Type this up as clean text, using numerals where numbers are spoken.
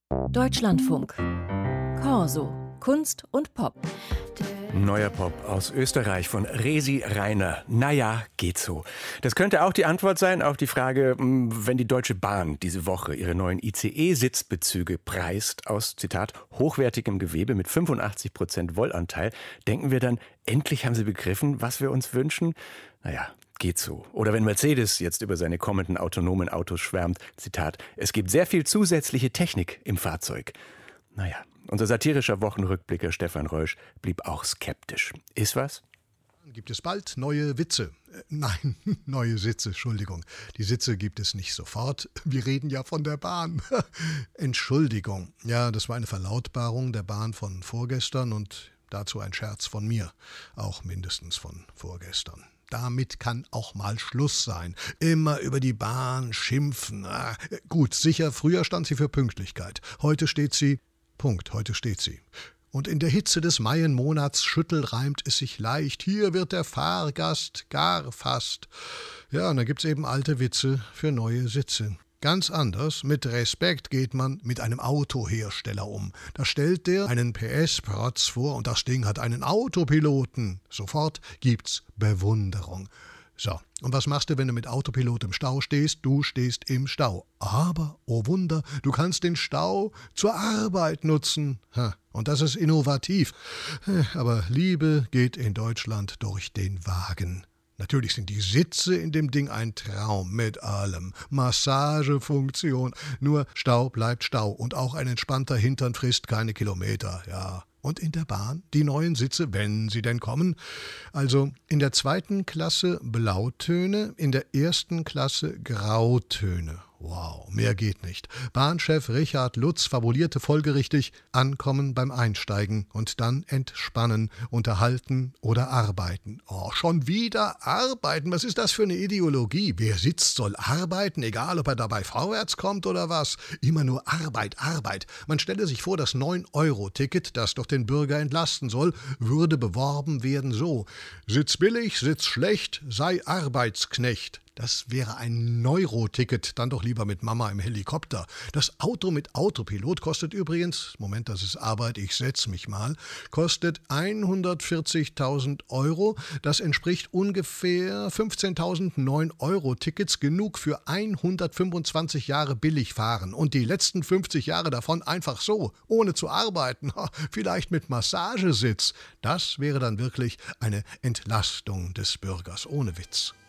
Deutschlandfunk. Corso. Kunst und Pop. Neuer Pop aus Österreich von Resi Reiner. Naja, geht so. Das könnte auch die Antwort sein auf die Frage, wenn die Deutsche Bahn diese Woche ihre neuen ICE-Sitzbezüge preist aus, Zitat, hochwertigem Gewebe mit 85% Wollanteil, denken wir dann, endlich haben sie begriffen, was wir uns wünschen? Naja, geht so. Oder wenn Mercedes jetzt über seine kommenden autonomen Autos schwärmt, Zitat, es gibt sehr viel zusätzliche Technik im Fahrzeug. Naja, unser satirischer Wochenrückblicker Stefan Reusch blieb auch skeptisch. Ist was? Gibt es bald neue Witze? Nein, neue Sitze, Entschuldigung. Die Sitze gibt es nicht sofort. Wir reden ja von der Bahn. Entschuldigung. Ja, das war eine Verlautbarung der Bahn von vorgestern und dazu ein Scherz von mir. Auch mindestens von vorgestern. Damit kann auch mal Schluss sein. Immer über die Bahn schimpfen. Gut, sicher, früher stand sie für Pünktlichkeit. Heute steht sie... Punkt, heute steht sie. Und in der Hitze des Maienmonats schüttelreimt es sich leicht. Hier wird der Fahrgast gar fast. Ja, und da gibt's eben alte Witze für neue Sitze. Ganz anders, mit Respekt geht man mit einem Autohersteller um. Da stellt der einen PS-Protz vor und das Ding hat einen Autopiloten. Sofort gibt's Bewunderung. So, und was machst du, wenn du mit Autopilot im Stau stehst? Du stehst im Stau. Aber, oh Wunder, du kannst den Stau zur Arbeit nutzen. Und das ist innovativ. Aber Liebe geht in Deutschland durch den Wagen. Natürlich sind die Sitze in dem Ding ein Traum mit allem. Massagefunktion. Nur Stau bleibt Stau. Und auch ein entspannter Hintern frisst keine Kilometer, ja. Und in der Bahn die neuen Sitze, wenn sie denn kommen. Also in der 2. Klasse Blautöne, in der 1. Klasse Grautöne. Wow, mehr geht nicht. Bahnchef Richard Lutz fabulierte folgerichtig: Ankommen beim Einsteigen und dann entspannen, unterhalten oder arbeiten. Oh, schon wieder arbeiten? Was ist das für eine Ideologie? Wer sitzt, soll arbeiten, egal ob er dabei vorwärts kommt oder was. Immer nur Arbeit, Arbeit. Man stelle sich vor, das 9-Euro-Ticket, das doch den Bürger entlasten soll, würde beworben werden so: Sitz billig, Sitz schlecht, sei Arbeitsknecht. Das wäre ein Neuroticket, dann doch lieber mit Mama im Helikopter. Das Auto mit Autopilot kostet übrigens, Moment, das ist Arbeit, ich setz mich mal, kostet 140.000 Euro. Das entspricht ungefähr 15.000 9-Euro-Tickets, genug für 125 Jahre billig fahren. Und die letzten 50 Jahre davon einfach so, ohne zu arbeiten, vielleicht mit Massagesitz. Das wäre dann wirklich eine Entlastung des Bürgers, ohne Witz.